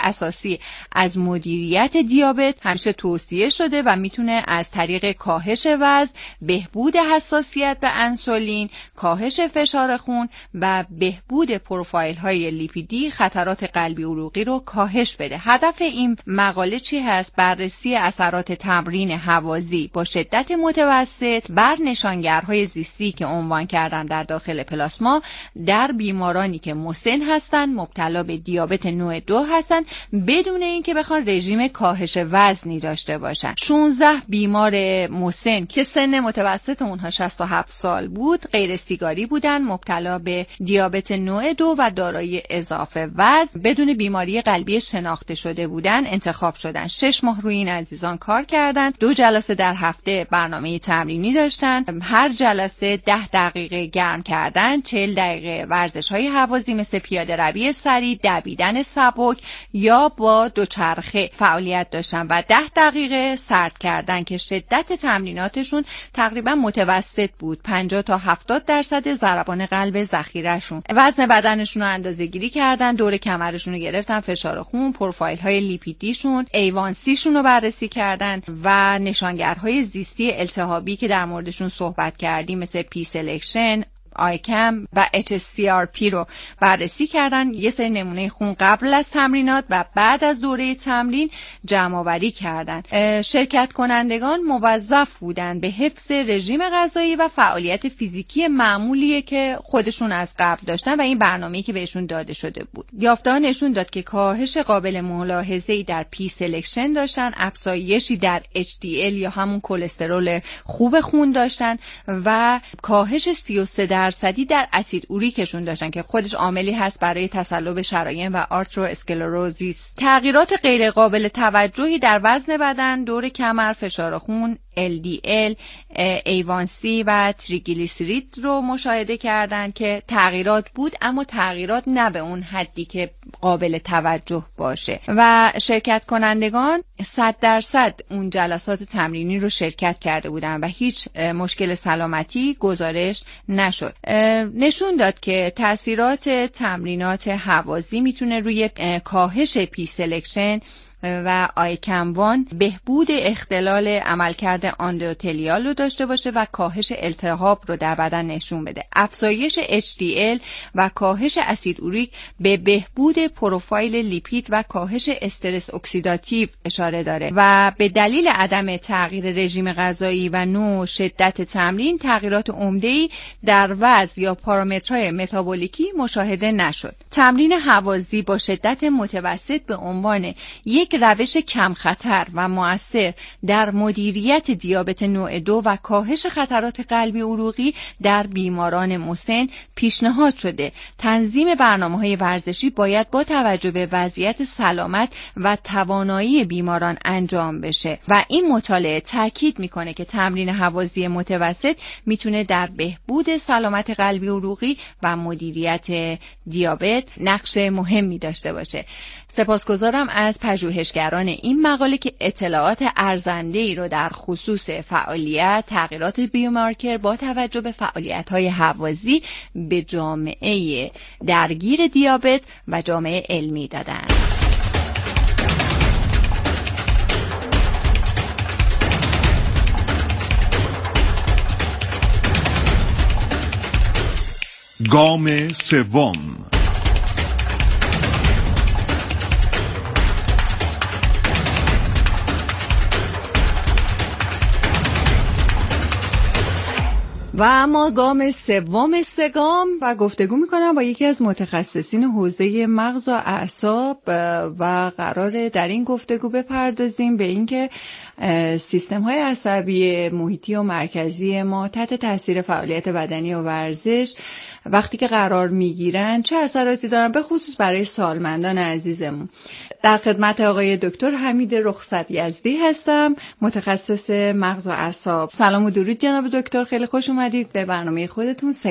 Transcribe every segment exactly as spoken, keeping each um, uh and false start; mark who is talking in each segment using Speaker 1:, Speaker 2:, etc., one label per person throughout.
Speaker 1: اساسی از مدیریت دیابت همیشه توصیه شده و میتونه از طریق کاهش وزن، بهبود حساسیت به انسولین، کاهش فشار خون و بهبود پروفایل های لیپیدی خطرات قلبی عروقی رو کاهش بده. هدف این مقاله چی هست؟ بررسی اثرات تمرین هوازی با شدت متوسط بر نشانگرهای زیستی که عنوان کردم در داخل پلاسما در بیمارانی که مسن هستن، مبتلا به دیابت نوع دو هستن، بدون اینکه بخوان رژیم کاهش وزنی داشته باشن. شانزده بیمار مسن که سن متوسط اونها شصت و هفت سال بود، غیر سیگاری بودن، مبتلا به دیابت نوع دو و دارای اضافه وزن، بدون بیماری قلبی شناخته شده بودن انتخاب شدن. شش ماه روی این عزیزان کار کردن. دو جلسه در هفته برنامه تمرینی داشتن. هر جلسه ده دقیقه گرم کردن، چهل دقیقه ورزش های هوازی مثل پیاده روی سریع، دویدن سبک یا با دوچرخه فعالیت داشتن و ده دقیقه سرد کردن که شدت تمریناتشون تقریبا متوسط بود. پنجاه تا هفتاد درصد ضربان قلب ذخیرهشون. وزن بدنشون رو اندازه‌گیری کردن، دور کمرشون رو گرفتن، فشار خون، پروفایل های لیپیدیشون، ای وان سی شون رو بررسی کردن و نشانگرهای زیستی التهابی که در موردشون صحبت کردیم مثل پی سلکشن، آیکم و اچ اس سی آر پی رو بررسی کردن. یه سری نمونه خون قبل از تمرینات و بعد از دوره تمرین جمع آوری کردن. شرکت کنندگان موظف بودن به حفظ رژیم غذایی و فعالیت فیزیکی معمولیه که خودشون از قبل داشتن و این برنامه‌ای که بهشون داده شده بود. یافته‌ها نشون داد که کاهش قابل ملاحظه‌ای در پی سلکشن داشتن، افزایشی در اچ دی ال یا همون کلسترول خوب خون داشتن و کاهش سی و سه درصدی در اسید اوریکشون داشتن که خودش عاملی هست برای تصلب شرايين و آرترواسکلروزیس. تغییرات غیر قابل توجهی در وزن بدن، دور کمر، فشار خون، ال دی ال، ای وان سی و تریگلیسیرید رو مشاهده کردن که تغییرات بود، اما تغییرات نه به اون حدی که قابل توجه باشه و شرکت کنندگان صد درصد اون جلسات تمرینی رو شرکت کرده بودن و هیچ مشکل سلامتی گزارش نشد. نشون داد که تاثیرات تمرینات هوازی میتونه روی کاهش پی سلکشن و آیکموان، بهبود اختلال عملکرد اندوتلیال رو داشته باشه و کاهش التهاب رو در بدن نشون بده. افزایش اچ دی ال و کاهش اسید اوریک به بهبود پروفایل لیپید و کاهش استرس اکسیداتیو اشاره داره و به دلیل عدم تغییر رژیم غذایی و نوع شدت تمرین تغییرات عمده‌ای در وزن یا پارامترهای متابولیکی مشاهده نشد. تمرین هوازی با شدت متوسط به عنوان یک روش کم خطر و مؤثر در مدیریت دیابت نوع دو و کاهش خطرات قلبی عروقی در بیماران مسن پیشنهاد شده. تنظیم برنامه‌های ورزشی باید با توجه به وضعیت سلامت و توانایی بیماران انجام بشه و این مطالعه تاکید میکنه که تمرین هوازی متوسط میتونه در بهبود سلامت قلبی عروقی و مدیریت دیابت نقش مهمی داشته باشه. سپاسگزارم از پژوهشگران این مقاله که اطلاعات ارزنده‌ای رو در خصوص فعالیت تغییرات بیومارکر با توجه به فعالیت‌های هوازی به جامعه درگیر دیابت و جامعه علمی دادن.
Speaker 2: گام سوم.
Speaker 1: و اما گام سوم سه گام و گفتگو میکنم با یکی از متخصصین حوزه مغز و اعصاب و قراره در این گفتگو بپردازیم به اینکه سیستم های عصبی محیطی و مرکزی ما تحت تاثیر فعالیت بدنی و ورزش وقتی که قرار میگیرن چه اثراتی دارن، به خصوص برای سالمندان عزیزمون. در خدمت آقای دکتر حمید رخصت یزدی هستم، متخصص مغز و اعصاب. سلام و درود جناب دکتر، خیلی خوش اومدید به برنامه خودتون سه گام.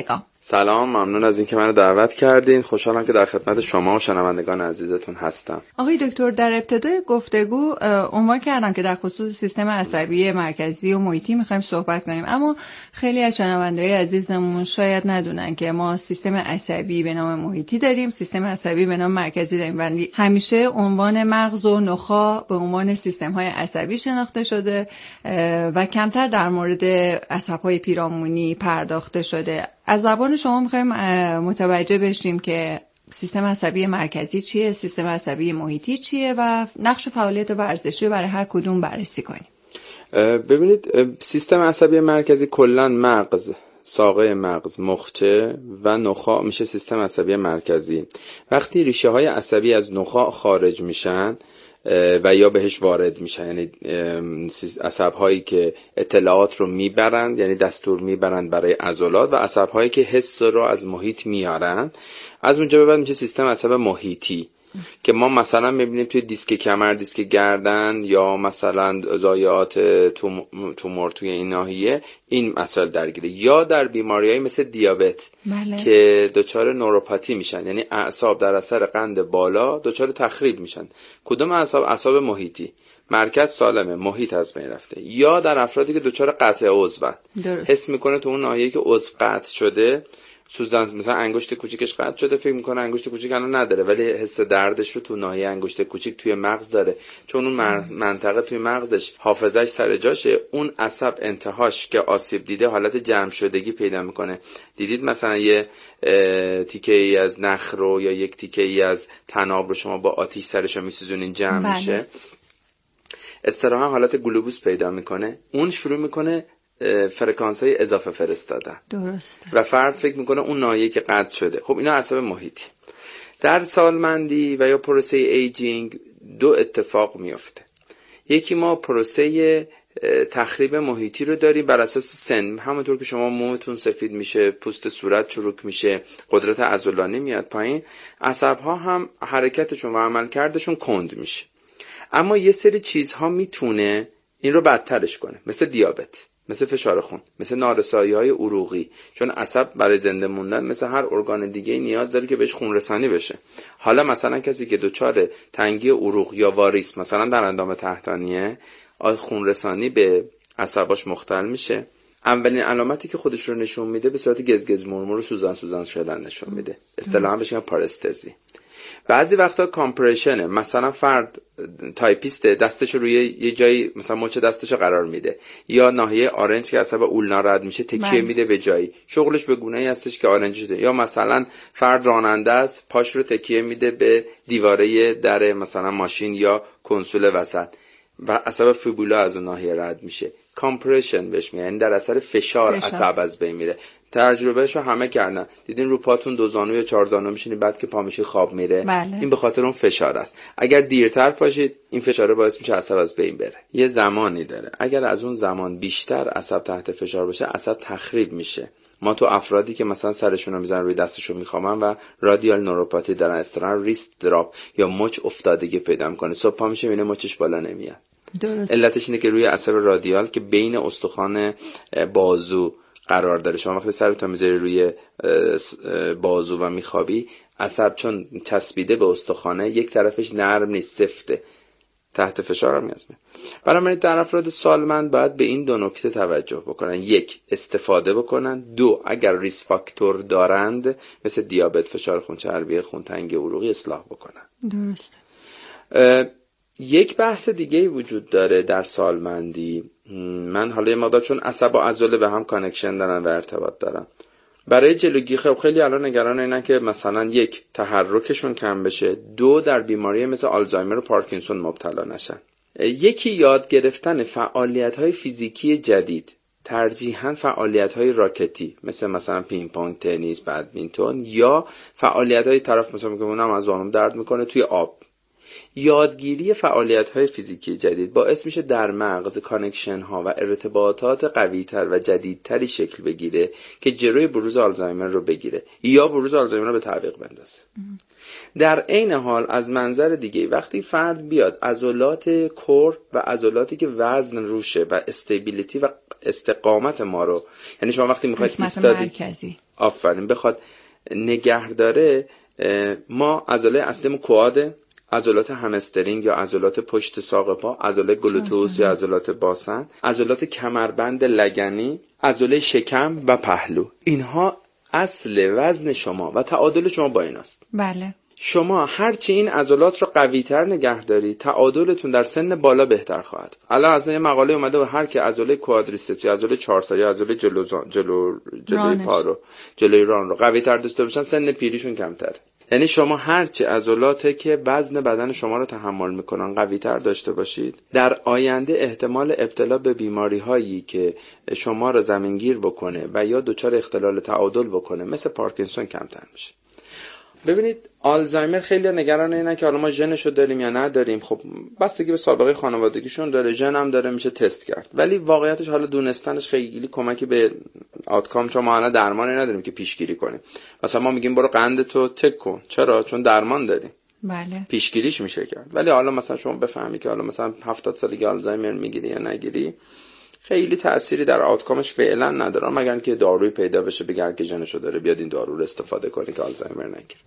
Speaker 3: سلام، ممنون از اینکه منو دعوت کردین. خوشحالم که در خدمت شما و شنوندگان عزیزتون هستم.
Speaker 1: آقای دکتر، در ابتدای گفتگو عنوان کردم که در خصوص سیستم عصبی مرکزی و محیطی می‌خوایم صحبت کنیم، اما خیلی از شنوندگان عزیزمون شاید ندونن که ما سیستم عصبی به نام محیطی داریم، سیستم عصبی به نام مرکزی داریم، ولی همیشه عنوان مغز و نخاع به عنوان سیستم‌های عصبی شناخته شده و کمتر در مورد عصب‌های پیرامونی پرداخته شده. از زبان شما می‌خوایم متوجه بشیم که سیستم عصبی مرکزی چیه، سیستم عصبی محیطی چیه و نقش فعالیت ورزشی برای هر کدوم بررسی کنیم.
Speaker 3: ببینید، سیستم عصبی مرکزی کلاً مغز، ساقه مغز، مخچه و نخاع میشه سیستم عصبی مرکزی. وقتی ریشه های عصبی از نخاع خارج میشن و یا بهش وارد میشن، یعنی عصب هایی که اطلاعات رو میبرند، یعنی دستور میبرند برای عضلات، و عصب هایی که حس رو از محیط میارن، از اونجا به بعد میشه سیستم عصب محیطی که ما مثلا میبینیم توی دیسک کمر، دیسک گردن یا مثلا ضایعات تومور توی این ناحیه این مسائل درگیره، یا در بیماریایی مثل دیابت
Speaker 1: بله.
Speaker 3: که دچار نوروپاتی میشن، یعنی اعصاب در اثر قند بالا دچار تخریب میشن. کدوم اعصاب؟ اعصاب محیطی. مرکز سالمه، محیط از بین رفته. یا در افرادی که دچار قطع عضو حس میکنه تو اون ناحیه که عضو قطع شده، سوزن مثلا انگشت کوچیکش قطع شده، فکر میکنه انگشت کوچیک الان نداره، ولی حس دردش رو تو ناحیه انگشت کوچیک توی مغز داره، چون اون منطقه توی مغزش حافظش سر جاشه. اون عصب انتهاش که آسیب دیده حالت جمع شدگی پیدا میکنه. دیدید مثلا یه تیکه ای از نخ رو یا یک تیکه ای از طناب رو شما با آتش سرش رو میسوزونین، جمع
Speaker 1: بله.
Speaker 3: میشه. اصطلاحا حالت گلوبوس پیدا میکنه. اون شروع میکنه فرکانس های اضافه فرستادن.
Speaker 1: درست.
Speaker 3: و فرد فکر میکنه اون ناحیه که قطع شده. خب اینا عصب محیطی. در سالمندی و یا پروسه ایجینگ دو اتفاق میفته. یکی ما پروسه تخریب محیطی رو داریم بر اساس سن، همونطور که شما موتون سفید میشه، پوست صورت چروک میشه، قدرت عضلانی میاد پایین، عصب ها هم حرکتشون و عملکردشون کند میشه. اما یه سری چیزها میتونه این رو بدترش کنه، مثل دیابت، مثل فشار خون، مثل نارسایی‌های عروقی، چون عصب برای زنده موندن مثل هر ارگان دیگه نیاز داره که بهش خون رسانی بشه. حالا مثلا کسی که دچار تنگی عروق یا واریس مثلا در اندام تحتانیه، خون رسانی به عصباش مختل میشه. اولین علامتی که خودش رو نشون میده به صورت گزگز مرمور و سوزن سوزن شدن نشون میده. اصطلاحاً بهش میگن پارستزی. بعضی وقتا کامپرشنه، مثلا فرد تایپیسته، دستش روی یه جایی مثلا مچ دستش قرار میده، یا ناحیه آرنج که عصب اولنا رد میشه تکیه میده به جایی، شغلش به گونه‌ای هستش که آرنج شده. یا مثلا فرد راننده است، پاش رو تکیه میده به دیواره در مثلا ماشین یا کنسول وسط و عصب فیبولا از اون ناحیه رد میشه. کامپرشن بهش میگن، یعنی در اثر فشار عصب از بین میره. تجربهشو همه کردن، دیدین رو پاتون دو زانو یا چهار زانو میشینید، بعد که پا میشید خواب میره.
Speaker 1: بله.
Speaker 3: این به خاطر اون فشار است. اگر دیرتر پاشید این فشار باعث میشه عصب از بین بره. یه زمانی داره، اگر از اون زمان بیشتر عصب تحت فشار باشه عصب تخریب میشه. ما تو افرادی که مثلا سرشون رو میزنن روی دستشون میخوامن و رادیال نوروپاتی دارن، استران ریست دراپ یا مچ افتادگی پیدا میکنه، صبح پا میشه میبینه مچش بالا نمیاد.
Speaker 1: درست.
Speaker 3: علتش اینه که روی عصب رادیال که بین استخوان بازو قرار داره، شما وقتی سرتو میذاری روی بازو و میخوابی، عصب چون چسبیده به استخوانه یک طرفش نرم نیست، سفته، تحت فشار هم میاد. بنابراین در افراد سالمند باید به این دو نکته توجه بکنن: یک، استفاده بکنن; دو، اگر ریس فاکتور دارند مثل دیابت، فشار خون، چربی خون، تنگی عروقی، اصلاح بکنن.
Speaker 1: درست.
Speaker 3: یک بحث دیگه وجود داره در سالمندی. من حالا یه مقدار، چون عصب و عضله به هم کانکشن دارن و ارتباط دارن، برای جلوگیری خب خیلی الان نگران اینن که مثلا یک، تحرکشون کم بشه; دو، در بیماری مثل آلزایمر و پارکینسون مبتلا نشن. یکی، یاد گرفتن فعالیت‌های فیزیکی جدید، ترجیحاً فعالیت‌های راکتی مثل مثلا پینگ پونگ، تنیس، بدمینتون، یا فعالیت‌های طرف مثلا میگه اونم از زانوم درد میکنه توی آب. یادگیری فعالیت‌های فیزیکی جدید باعث میشه در مغز کانکشن ها و ارتباطات قوی‌تر و جدیدتری شکل بگیره که جلوی بروز آلزایمر رو بگیره یا بروز آلزایمر رو به تعویق بندازه. در عین حال از منظر دیگه، وقتی فرد بیاد عضلات کور و عضلاتی که وزن روشه و استیبیلیتی و استقامت ما رو، یعنی شما وقتی میخواید ایستادی، آفرین بخواد نگه داره، ما عضله اصلیمون کوآده، عضلات همسترینگ یا عضلات پشت ساق پا، عضله گلوتئوس یا عضلات باسن، عضلات کمربند لگنی، عضله شکم و پهلو. اینها اصل وزن شما و تعادل شما با ایناست.
Speaker 1: بله.
Speaker 3: شما هرچی این عضلات رو قوی‌تر نگه داری، تعادلتون در سن بالا بهتر خواهد. الان از این مقاله اومده و هر کی عضله کوادریسپس، عضله چهارسر یا عضله جلو جلو جلوی پا رو، جلوی ران رو قوی‌تر داشته باشن، سن پیریشون کمتره. یعنی شما هرچی عضلاتی که وزن بدن شما رو تحمل میکنن قوی‌تر داشته باشید، در آینده احتمال ابتلا به بیماری‌هایی که شما رو زمینگیر بکنه و یا دچار اختلال تعادل بکنه مثل پارکینسون کمتر میشه. ببینید آلزایمر خیلی نگران اینه که حالا ما ژنشو داریم یا نداریم. خب بستگی به سابقه خانوادگیشون داره، ژن هم داره، میشه تست کرد. ولی واقعیتش حالا دونستنش خیلی کمکی به آوتکام، چون ما الان درمانی نداریم که پیشگیری کنیم. مثلا ما میگیم برو قندتو تک کن. چرا؟ چون درمان داریم.
Speaker 1: بله.
Speaker 3: پیشگیریش میشه کرد. ولی حالا مثلا شما بفهمی که حالا مثلا هفتاد سالگی آلزایمر میگیری یا نگیری، خیلی تأثیری در آوتکامش فعلا نداره، مگر اینکه دارویی پیدا بشه بگه که ژنشو داره بیاد این دارو رو استفاده کنی که آلزایمر نگیره.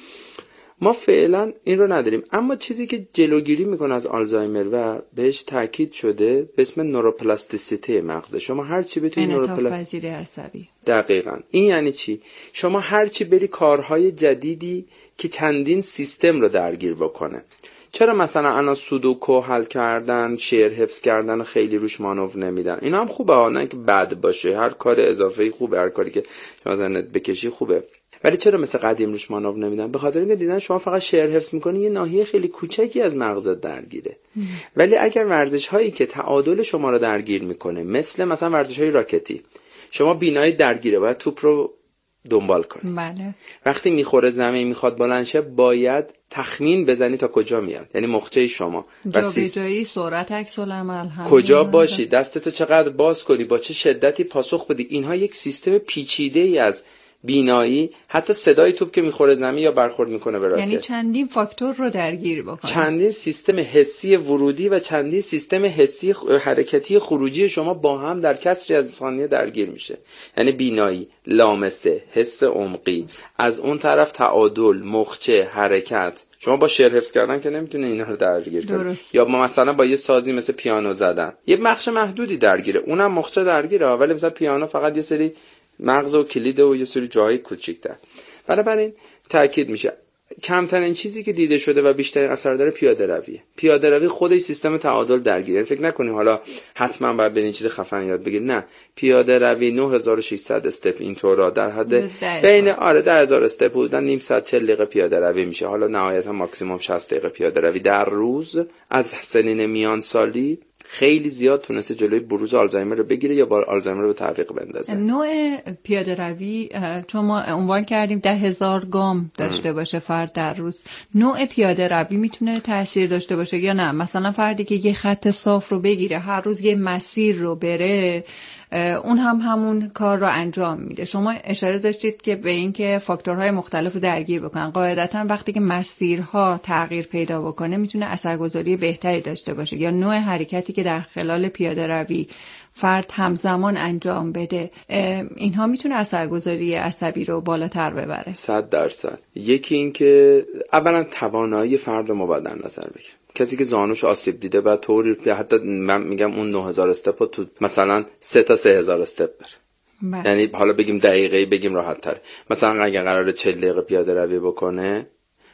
Speaker 3: ما فعلا این رو نداریم. اما چیزی که جلوگیری میکنه از آلزایمر و بهش تاکید شده به اسم نوروپلاستیسیته مغز. شما هر چی بتونی
Speaker 1: نوروپلاستیسیته عصبی.
Speaker 3: دقیقاً. این یعنی چی؟ شما هر چی بری کارهای جدیدی که چندین سیستم رو درگیر بکنه. چرا مثلا الان سودوکو حل کردن، شعر حفظ کردن و خیلی روش مانور نمیدن؟ اینا هم خوبه، نه که بد باشه. هر کار اضافه‌ای خوبه، هر کاری که شما زنت بکشی خوبه. ولی چرا مثل قدیم روش مانور نمیدن؟ به خاطر اینکه دیدن شما فقط شعر حفظ میکنی، یه ناحیه خیلی کوچکی از مغزت درگیره. ام. ولی اگر ورزش هایی که تعادل شما رو درگیر میکنه، مثل مثلا ورزش های راکتی، شما بینایی درگیره، باید توپ رو دنبال کنی.
Speaker 1: بله.
Speaker 3: وقتی میخوره زمین میخواد بلند شه، باید تخمین بزنی تا کجا میاد. یعنی مخچه شما
Speaker 1: جا به جایی، سرعت عکس العمل،
Speaker 3: کجا باشی، دستتو چقدر باز کنی، با چه شدتی پاسخ بدی. اینها یک سیستم پیچیده‌ای از بینایی، حتی صدای توپ که میخوره زمین یا برخورد میکنه به راکت،
Speaker 1: یعنی چندین فاکتور رو درگیر بکنه.
Speaker 3: چندین سیستم حسی ورودی و چندین سیستم حسی حرکتی خروجی شما با هم در کسری از ثانیه درگیر میشه. یعنی بینایی، لامسه، حس عمقی، از اون طرف تعادل، مخچه، حرکت. شما با شعر حفظ کردن که نمیتونه اینا رو درگیر کنه. یا ما مثلا با یه سازی مثل پیانو زدن، یه بخش محدودی درگیره، اونم مخچه درگیره، ولی مثلا پیانو فقط یه سری مغز و کلید و یه سری جاهای کوچیک‌تر. بنابراین تاکید میشه کمترین چیزی که دیده شده و بیشترین اثر داره پیاده رویه. پیاده روی خودش سیستم تعادل درگیره. فکر نکنی حالا حتما باید برین چیز خفن یاد بگیر. نه، پیاده روی نه هزار و ششصد استپ اینطورا در حد بین آره ده هزار استپ بودن نیم ساعت چهل دقیقه پیاده روی میشه. حالا نهایتا ماکسیمم شصت دقیقه پیاده روی در روز از سنین میان سالی خیلی زیاد تونسته جلوی بروز آلزایمر رو بگیره یا با آلزایمر رو به تعویق بندازه.
Speaker 1: نوع پیاده روی چون ما عنوان کردیم ده هزار گام داشته باشه فرد در روز، نوع پیاده روی میتونه تأثیر داشته باشه یا نه؟ مثلا فردی که یه خط صاف رو بگیره، هر روز یه مسیر رو بره، اون هم همون کار رو انجام میده. شما اشاره داشتید که به این که فاکتورهای مختلف رو درگیر بکنن. قاعدتا وقتی که مسیرها تغییر پیدا بکنه میتونه اثرگذاری بهتری داشته باشه. یا نوع حرکتی که در خلال پیاده روی فرد همزمان انجام بده، اینها میتونه اثرگذاری عصبی رو بالاتر ببره.
Speaker 3: صد درصد. یکی این که اولا توانایی فرد رو باید در نظر بگیریم. کسی که زانوش آسیب دیده بعد طوری حتی من میگم اون نه هزار استپ رو تو مثلا سه تا سه هزار استپ بره. یعنی حالا بگیم دقیقه‌ای بگیم راحت تر، مثلا اگه قراره چهل دقیقه پیاده روی بکنه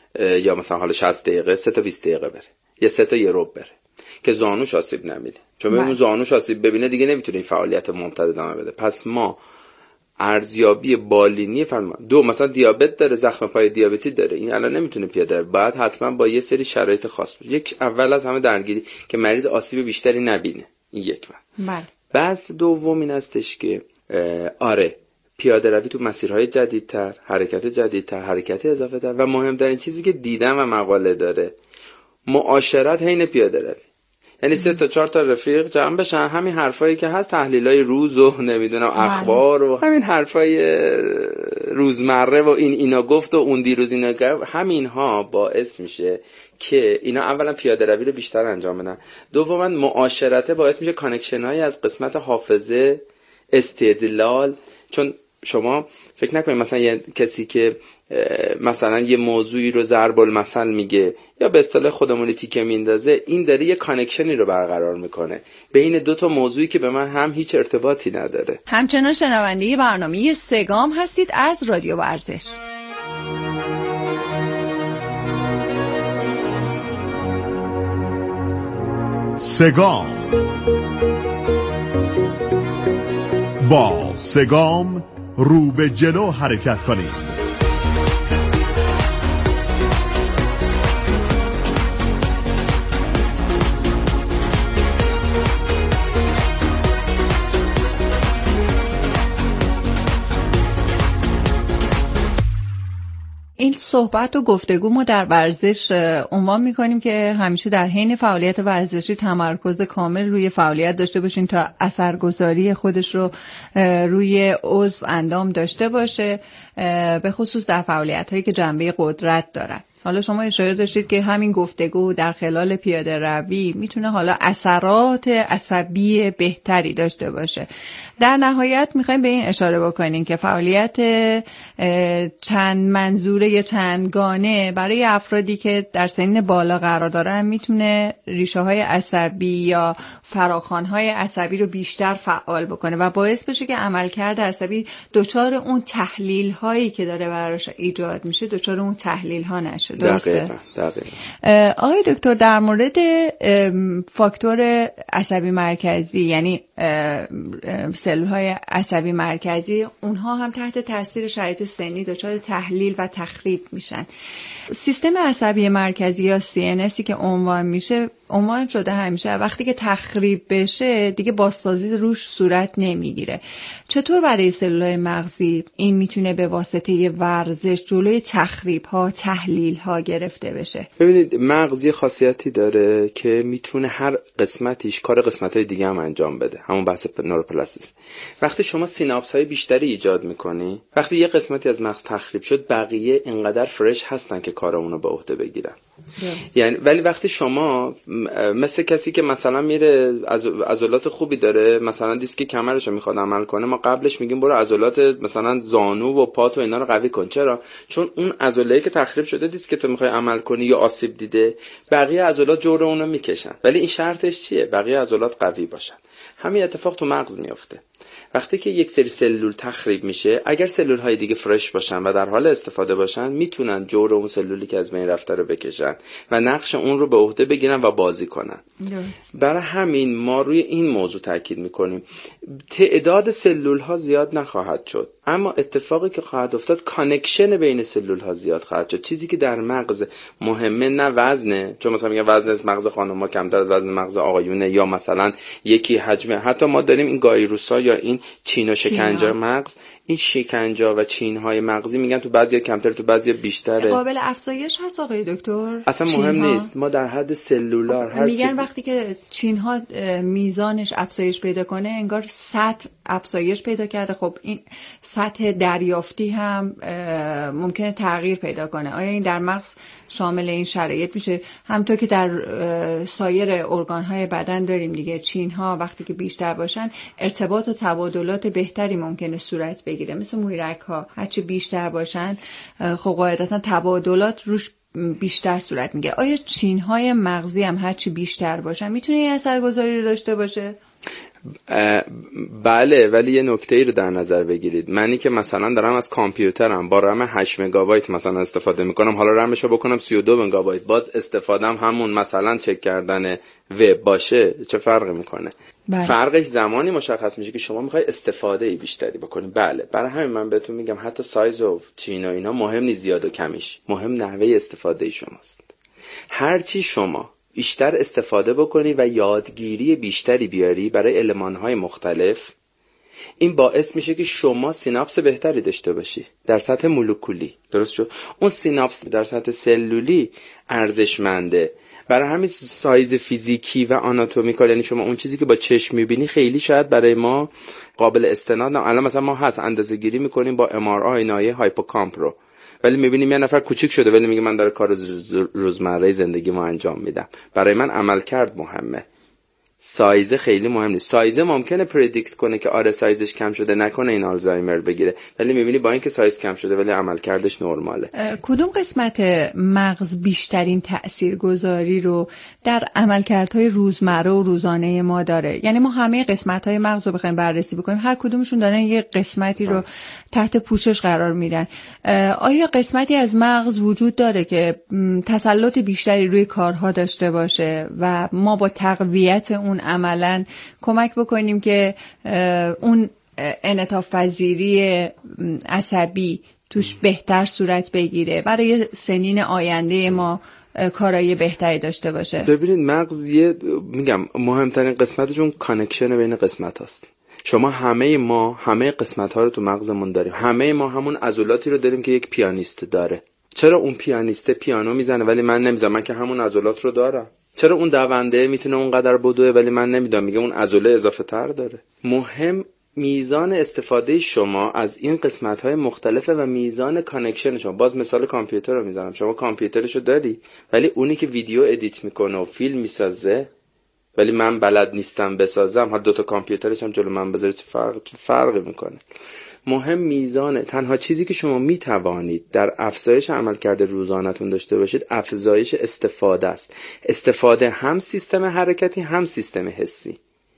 Speaker 3: یا مثلا حالا شصت دقیقه، سه تا بیست دقیقه بره یا سه تا یه ربع بره که زانوش آسیب نبینه. چون ببین زانوش آسیب ببینه دیگه نمیتونه این فعالیت ممتد ادامه بده. پس ما ارزیابی بالینی فرما دو مثلا دیابت داره، زخم پای دیابتی داره، این الان نمیتونه پیاده، بعد حتما با یه سری شرایط خاص باشه. یک اول از همه درگیری که مریض آسیب بیشتری نبینه، این یک بار.
Speaker 1: بله.
Speaker 3: بعد دوم این هستش که آره پیاده روی تو مسیرهای جدیدتر، حرکت جدیدتر، حرکت اضافه تر و مهمترین چیزی که دیدم و مقاله داره، معاشرت حین پیاده روی. یعنی سه تا چهار تا رفیق جمع بشن، همین حرفایی که هست، تحلیلای روز و نمیدونم اخبار و همین حرفای روزمره و این اینا گفت و اون دیروز اینا گفت، همینها باعث میشه که اینا اولا پیاده روی رو بیشتر انجام بدن، دوما معاشرت باعث میشه کانکشن هایی از قسمت حافظه، استدلال، چون شما فکر نکنید مثلا یه کسی که مثلا یه موضوعی رو ضرب المثل میگه یا به اصطلاح خودمونی تیکه میندازه، این داره یه کانکشنی رو برقرار میکنه بین دو تا موضوعی که به من هم هیچ ارتباطی نداره.
Speaker 1: همچنان شنونده برنامه سگام هستید از رادیو ورزش.
Speaker 2: سگام. با سگام رو به جلو حرکت کنید.
Speaker 1: این صحبت و گفتگو ما در ورزش عنوان میکنیم که همیشه در حین فعالیت ورزشی تمرکز کامل روی فعالیت داشته باشین تا اثرگذاری خودش رو روی عضو اندام داشته باشه، به خصوص در فعالیت هایی که جنبه قدرت دارن. حالا شما اشاره داشتید که همین گفتگو در خلال پیاده روی میتونه حالا اثرات عصبی بهتری داشته باشه. در نهایت میخوایم به این اشاره بکنیم که فعالیت چند منظوره یا چندگانه برای افرادی که در سن بالا قرار دارن میتونه ریشه های عصبی یا فراخوان های عصبی رو بیشتر فعال بکنه و باعث بشه که عملکرد عصبی دچار اون تحلیل هایی که داره براش ایجاد میشه دچار اون تحلیل ها نشه. درسته؟ دقیقاً. آقای دکتر، در مورد فاکتور عصبی مرکزی یعنی سلول های عصبی مرکزی، اونها هم تحت تاثیر شرایط سنی دچار تحلیل و تخریب میشن. سیستم عصبی مرکزی یا سی ان اس که عنوان میشه عنوان شده همیشه وقتی که تخریب بشه دیگه بازسازی روش صورت نمیگیره. چطور برای سلول‌های مغزی این میتونه به واسطه ورزش جلوی تخریب ها، تحلیل ها گرفته بشه؟
Speaker 3: ببینید، مغزی خاصیتی داره که میتونه هر قسمتیش کار قسمت‌های دیگه هم انجام بده، همون بحث نوروپلاستیسیته. وقتی شما سیناپس های بیشتری ایجاد میکنی، وقتی یه قسمتی از مغز تخریب شد بقیه اینقدر فرش هستن که کار اونو به عهده بگیرن. yes. یعنی ولی وقتی شما مثل کسی که مثلا میره از عضلات خوبی داره، مثلا دیسک کمرش رو میخواد عمل کنه، ما قبلش میگیم برو عضلات مثلا زانو و پات و اینا رو قوی کن. چرا؟ چون اون عضله‌ای که تخریب شده دیسک تو میخوای عمل کنی یا آسیب دیده، بقیه عضلات جور اونو میکشن. ولی این شرطش چیه؟ بقیه عضلات قوی باشن. همین اتفاق تو مغز میفته. وقتی که یک سری سلول تخریب میشه، اگر سلول های دیگه فرش باشن و در حال استفاده باشن، میتونن جور اون سلولی که از بین رفته رو بکشن و نقش اون رو به عهده بگیرن و بازی کنن. درست. برای همین ما روی این موضوع تاکید میکنیم. تعداد سلول ها زیاد نخواهد شد، اما اتفاقی که خواهد افتاد کانکشن بین سلول ها زیاد خواهد شد. چیزی که در مغز مهمه نه وزنه، چون مثلا میگن وزن مغز خانم‌ها کمتر از وزن مغز آقایونه، یا مثلا یکی حجمه. حتی ما داریم این گایروسا یا این چین و شکنجه مغز، این شکنجه و چین های مغزی میگن تو بعضیا کمتر تو بعضیا بیشتره.
Speaker 1: قابل افزایش هست آقای دکتر؟
Speaker 3: اصلا مهم نیست، ما در حد سلولار هر
Speaker 1: میگن چی... وقتی که چین ها میزانش افزایش پیدا کنه انگار سطح افزایش پیدا کرده. خب این سطح دریافتی هم ممکنه تغییر پیدا کنه. آیا این در مغز شامل این شرایط میشه؟ همونطور که در سایر ارگان‌های بدن داریم دیگه، چین‌ها وقتی که بیشتر باشن ارتباط و تبادلات بهتری ممکنه صورت بگیره. مثل مویرک‌ها هرچی بیشتر باشن خب قاعدتاً تبادلات روش بیشتر صورت میگیره. آیا چین‌های مغزی هم هرچی بیشتر باشن میتونه این اثرگذاری رو داشته باشه؟
Speaker 3: بله، ولی یه نکته ای رو در نظر بگیرید. منی که مثلا دارم از کامپیوترم با رم هشت مگابایت مثلا استفاده میکنم، حالا رمشو بکنم سی و دو مگابایت، باز استفادهم همون مثلا چک کردن وب باشه، چه فرقی میکنه؟ بله. فرقش زمانی مشخص میشه که شما میخوای استفاده ای بیشتری بکنی. بله، برای همین من بهتون میگم حتی سایز و چین و اینا مهم نیست زیاد و کمیش، مهم نحوه استفاده ای شماست. هرچی شما بیشتر استفاده بکنی و یادگیری بیشتری بیاری برای المان‌های مختلف، این باعث میشه که شما سیناپس بهتری داشته باشی در سطح مولکولی. درست شد؟ اون سیناپس در سطح سلولی ارزشمنده. برای همین سایز فیزیکی و آناتومیکال، یعنی شما اون چیزی که با چشم میبینی خیلی شاید برای ما قابل استناد نه. الان مثلا ما هست اندازه‌گیری میکنیم با ام آر آی نایه هایپوکامپ رو، ولی میبینیم یه نفر کوچیک شده ولی میگه من داره کار روزمره زندگی ما انجام میدم. برای من عمل کرد مهمه، سایز خیلی مهم نیست. سایز ممکنه پردیکت کنه که آره سایزش کم شده، نکنه این آلزایمر بگیره، ولی میبینی با اینکه سایز کم شده ولی عملکردش نرماله.
Speaker 1: کدوم قسمت مغز بیشترین تاثیرگذاری رو در عملکردهای روزمره و روزانه ما داره؟ یعنی ما همه قسمت‌های مغز رو بخوایم بررسی بکنیم، هر کدومشون دارن یه قسمتی رو تحت پوشش قرار میدن. آیا قسمتی از مغز وجود داره که تسلط بیشتری روی کارها داشته باشه و ما با تقویت اون عملاً کمک بکنیم که اون انعطاف پذیری عصبی توش بهتر صورت بگیره، برای سنین آینده ما کارایی بهتری داشته باشه؟
Speaker 3: ببینید مغز یه میگم مهمترین قسمتشون کانکشن بین قسمت هست. شما همه ما همه قسمت ها رو تو مغزمون داریم. همه ما همون عضلاتی رو داریم که یک پیانیست داره. چرا اون پیانیست پیانو میزنه ولی من نمیزنم؟ من که همون عضلات رو دارم. چرا اون دونده میتونه اونقدر بدوه ولی من نمیدونم؟ میگه اون عضله اضافه تر داره. مهم میزان استفاده شما از این قسمت‌های مختلفه و میزان کانکشن شما. باز مثال کامپیوتر رو میزنم. شما کامپیوترشو داری ولی اونی که ویدیو ادیت میکنه و فیلم میسازه ولی من بلد نیستم بسازم، ها دو تا کامپیوترش هم جلو من بذاره چه فرق چه فرقی میکنه؟ مهم میزان. تنها چیزی که شما میتوانید در افزایش عملکرد روزانه‌تون داشته باشید افزایش استفاده است. استفاده هم سیستم حرکتی هم سیستم حسی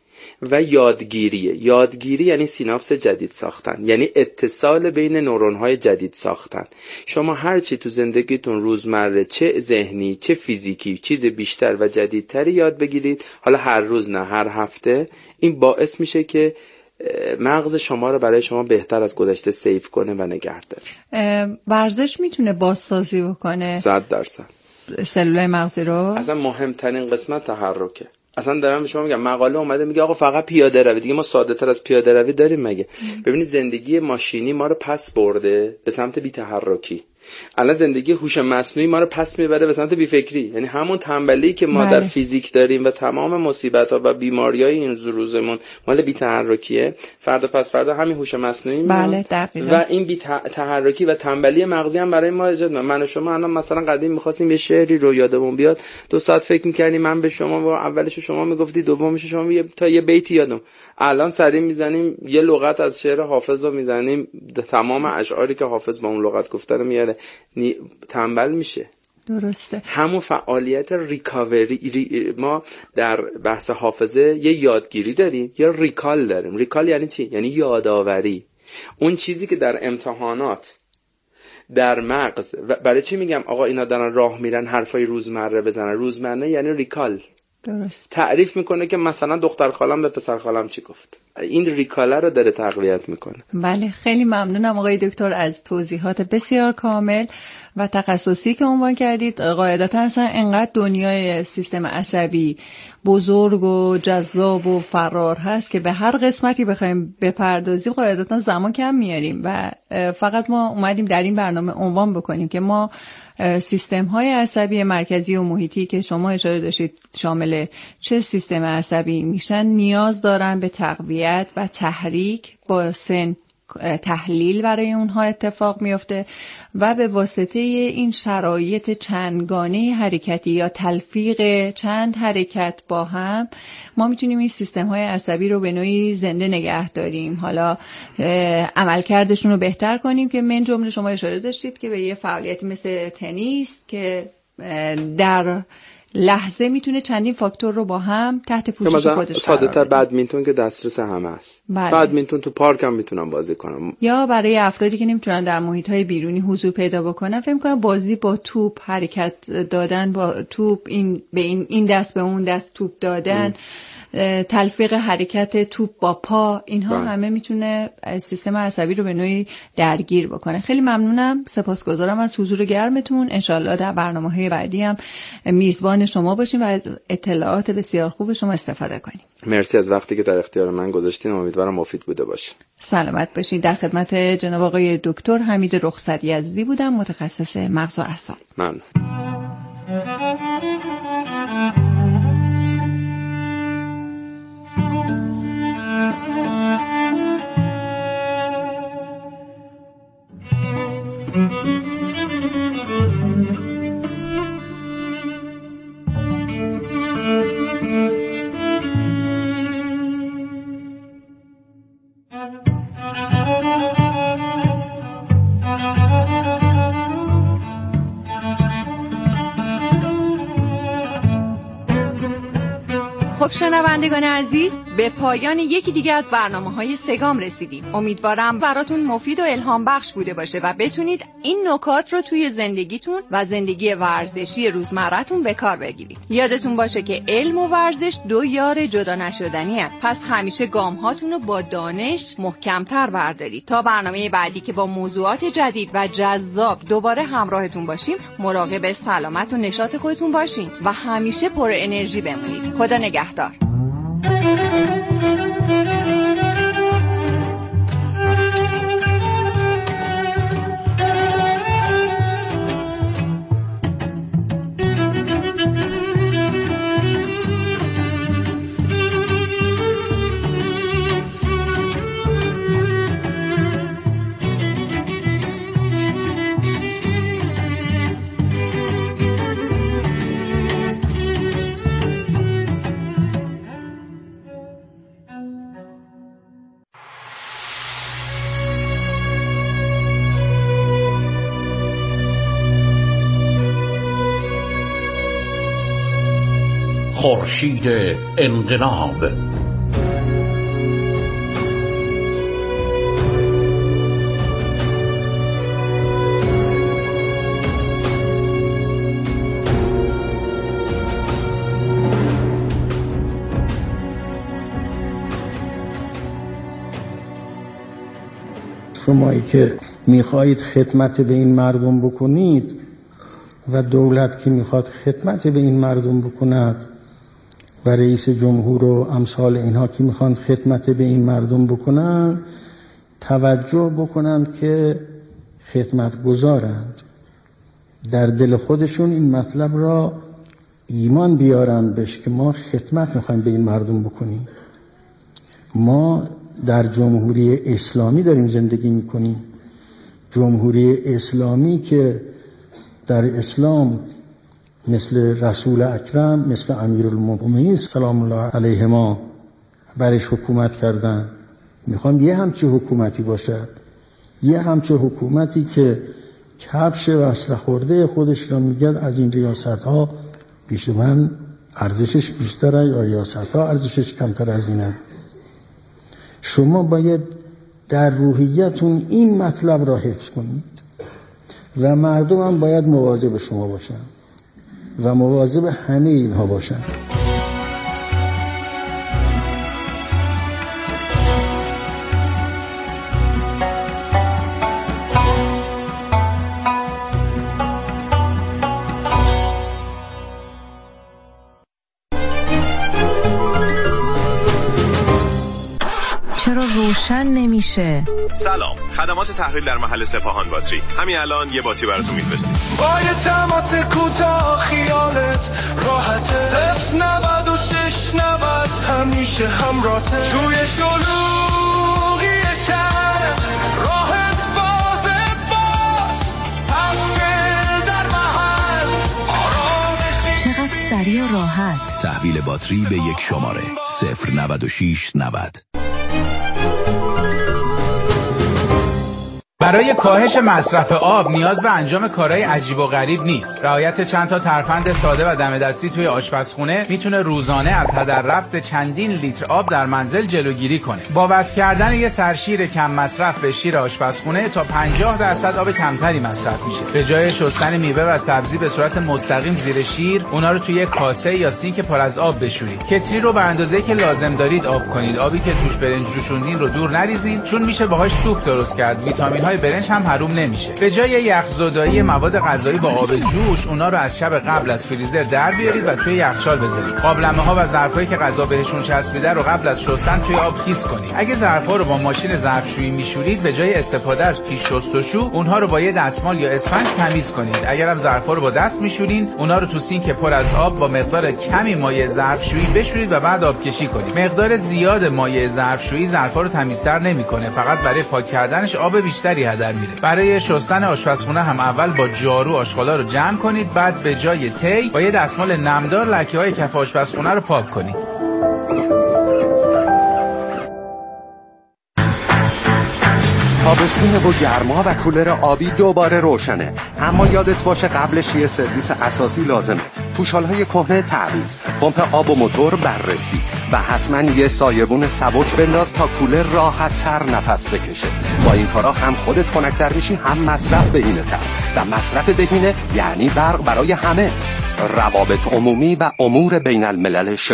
Speaker 3: و یادگیریه. یادگیری یعنی سیناپس جدید ساختن، یعنی اتصال بین نورون‌های جدید ساختن. شما هر چی تو زندگیتون روزمره، چه ذهنی چه فیزیکی، چیز بیشتر و جدیدتری یاد بگیرید، حالا هر روز نه هر هفته، این باعث میشه که مغز شما رو برای شما بهتر از گذشته سیف کنه و نگه داره.
Speaker 1: ورزش میتونه بازسازی بکنه
Speaker 3: صد درصد
Speaker 1: سلولای مغزی رو.
Speaker 3: اصلا مهمترین قسمت تحرکه. اصلا دارم به شما میگم مقاله اومده میگه آقا فقط پیاده روی. دیگه ما ساده تر از پیاده روی داریم مگه؟ ببینید زندگی ماشینی ما رو پس برده به سمت بی تحرکی. الان زندگی هوش مصنوعی ما رو پس میبره به سمت بی فکری. یعنی همون تنبلی که ما بله. در فیزیک داریم و تمام مصیبت‌ها و بیماری‌های این روزمون مال بی تحرکیه، فردا پس فردا همین هوش مصنوعی
Speaker 1: بله دقیقاً.
Speaker 3: و این بی تحرکی و تنبلی مغزی هم برای ما ایجاد. من و شما الان مثلا قدیم می‌خواستیم یه شعری رو یادمون بیاد، دو ساعت فکر می‌کردیم، من به شما و اولش شما میگفتی، دومش شما یه تا یه بیتی یادم. الان سریع میزنیم یه لغت از شعر حافظ رو میزنیم، تمام اشعاری که حافظ با اون لغت گفته رو میاره. نی... تنبل میشه.
Speaker 1: درسته.
Speaker 3: همون فعالیت ریکاوری ری... ما در بحث حافظه یه یادگیری داریم یا ریکال داریم. ریکال یعنی چی؟ یعنی یادآوری. اون چیزی که در امتحانات در مغز و برای چی میگم آقا اینا دارن راه میرن حرفای روزمره بزنن؟ روزمره یعنی ریکال.
Speaker 1: درست.
Speaker 3: تعریف میکنه که مثلا دختر خالم به پسر خالم چی گفت. این ریکاله رو داره تقویت میکنه.
Speaker 1: بله خیلی ممنونم آقای دکتر از توضیحات بسیار کامل و تخصصی که عنوان کردید. قاعدتا اصلا انقدر دنیای سیستم عصبی بزرگ و جذاب و فرار هست که به هر قسمتی بخوایم بپردازیم قاعدتا زمان کم میاریم و فقط ما اومدیم در این برنامه عنوان بکنیم که ما سیستم های عصبی مرکزی و محیطی که شما اشاره داشتید شامل چه سیستم عصبی میشن نیاز دارن به تقویت و تحریک. با سن تحلیل برای اونها اتفاق میفته و به واسطه این شرایط چندگانه حرکتی یا تلفیق چند حرکت با هم ما میتونیم این سیستم های عصبی رو به نوعی زنده نگه داریم. حالا عملکردشون رو بهتر کنیم که من جمله شما اشاره داشتید که به یه فعالیتی مثل تنیس که در لحظه میتونه چندین فاکتور رو با هم تحت پوشش خودش قرار بده.
Speaker 3: ساده تر بدمینتون که دسترس همه است.
Speaker 1: بله.
Speaker 3: بدمینتون تو پارک هم میتونم بازی کنم.
Speaker 1: یا برای افرادی که نمیتونن در محیط‌های بیرونی حضور پیدا بکنن فکر می‌کنم بازی با توپ، حرکت دادن با توپ، این به این این دست به اون دست توپ دادن، ام. تلفیق حرکت توپ با پا، اینها بله. همه میتونه سیستم عصبی رو به نوعی درگیر بکنه. خیلی ممنونم، سپاسگزارم از حضور گرمتون. انشالله در برنامه‌های بعدی هم میزبان شما باشیم و اطلاعات بسیار خوب شما استفاده کنیم.
Speaker 3: مرسی از وقتی که در اختیار من گذاشتین. امیدوارم مفید بوده باشه.
Speaker 1: سلامت باشید. در خدمت جناب آقای دکتر حمید رخصت یزدی بودم، متخصص مغز و اعصاب.
Speaker 3: ممنون.
Speaker 1: خب شنوندگان عزیز، به پایان یکی دیگه از برنامه‌های سگام رسیدیم. امیدوارم براتون مفید و الهام بخش بوده باشه و بتونید این نکات رو توی زندگیتون و زندگی ورزشی روزمره‌تون به کار بگیرید. یادتون باشه که علم و ورزش دو یار جدا نشدنی هستند. پس همیشه گام‌هاتون رو با دانش محکم‌تر بردارید. تا برنامه بعدی که با موضوعات جدید و جذاب دوباره همراهتون باشیم، مراقب سلامت و نشاط خودتون باشین و همیشه پر انرژی بمونید. خدا نگهدار.
Speaker 4: خورشید انقلاب.
Speaker 5: شمایی که میخواهید خدمت به این مردم بکنید و دولت که میخواد خدمت به این مردم بکند و رئیس جمهور و امثال اینها که میخوان خدمت به این مردم بکنن، توجه بکنند که خدمت گذارند، در دل خودشون این مطلب را ایمان بیارند بهش که ما خدمت میخوایم به این مردم بکنیم. ما در جمهوری اسلامی داریم زندگی میکنیم، جمهوری اسلامی که در اسلام مثل رسول اکرم، مثل امیرالمومنین سلام الله علیهما برش حکومت کردن. میخوام یه همچه حکومتی باشد، یه همچه حکومتی که کفش وصله خورده خودش را میگد از این ریاست ها بیشتر من ارزشش بیشتره یا ریاست ها ارزشش کمتر از اینه. شما باید در روحیتون این مطلب را حفظ کنید و مردم هم باید مواظب شما باشن و مواظب همه اینها باشن.
Speaker 6: چرا روشن نمیشه؟
Speaker 7: سلام، خدمات تحویل در محل سپاهان باتری. همین الان یه باتری براتون میفرستیم. با یه تماس کوتاه خیالت راحته. صفر نود و شش نود همیشه همراهته. توی شلوغی شهر راحت بازه باز. تحویل در محل آرامشی.
Speaker 6: چقدر سریع و راحت.
Speaker 8: تحویل باتری به یک شماره صفر نود و شش نود.
Speaker 9: برای کاهش مصرف آب نیاز به انجام کارهای عجیب و غریب نیست. رعایت چند تا ترفند ساده و دم دستی توی آشپزخونه میتونه روزانه از هدر رفت چندین لیتر آب در منزل جلوگیری کنه. با وصل کردن یه سرشیر کم مصرف به شیر آشپزخونه تا پنجاه درصد آب کمتری مصرف میشه. به جای شستن میوه و سبزی به صورت مستقیم زیر شیر، اونا رو توی کاسه یا سینک پر از آب بشورید. کتری رو به اندازه‌ای که لازم دارید آب کنید. آبی که توش برنج جوشوندین رو دور نریزین، چون میشه باهاش سوپ درست کرد. ویتامین‌های برنج هم حروم نمیشه. به جای یخزدایی مواد غذایی با آب جوش، اونا رو از شب قبل از فریزر در بیارید و توی یخچال بذارید. قابلمه‌ها و ظرفایی که غذا بهشون چسبیده رو قبل از شستن توی آب خیس کنید. اگه ظرفا رو با ماشین ظرفشویی میشورید، به جای استفاده از پیش شستشو، اونها رو با یه دستمال یا اسفنج تمیز کنید. اگر هم ظرفا رو با دست میشورین، اونا رو تو سینک پر از آب با مقدار کمی مایع ظرفشویی بشورید و بعد آبکشی کنید. مقدار زیاد مایع ظرفشویی ظرفا رو تمیزتر نمیکنه، فقط برای پاک کردنش آب بیشتری هدر میره. برای شستن آشپزخونه هم اول با جارو آشغالا رو جمع کنید، بعد به جای تی با یه دستمال نمدار لکه‌های کف آشپزخونه رو پاک کنید.
Speaker 10: تابستون و گرما و کولر آبی دوباره روشنه، اما یادت باشه قبلش یه سرویس اساسی لازمه. پوشال‌های کهنه تعویض، پمپ آب و موتور بررسی و حتما یه سایبون سبک بنداز تا کولر راحت‌تر نفس بکشه. با این کارا هم خودت خنک‌تر میشی، هم مصرف بهینه‌تر. و مصرف بهینه یعنی برق برای همه. روابط عمومی و امور بین الملل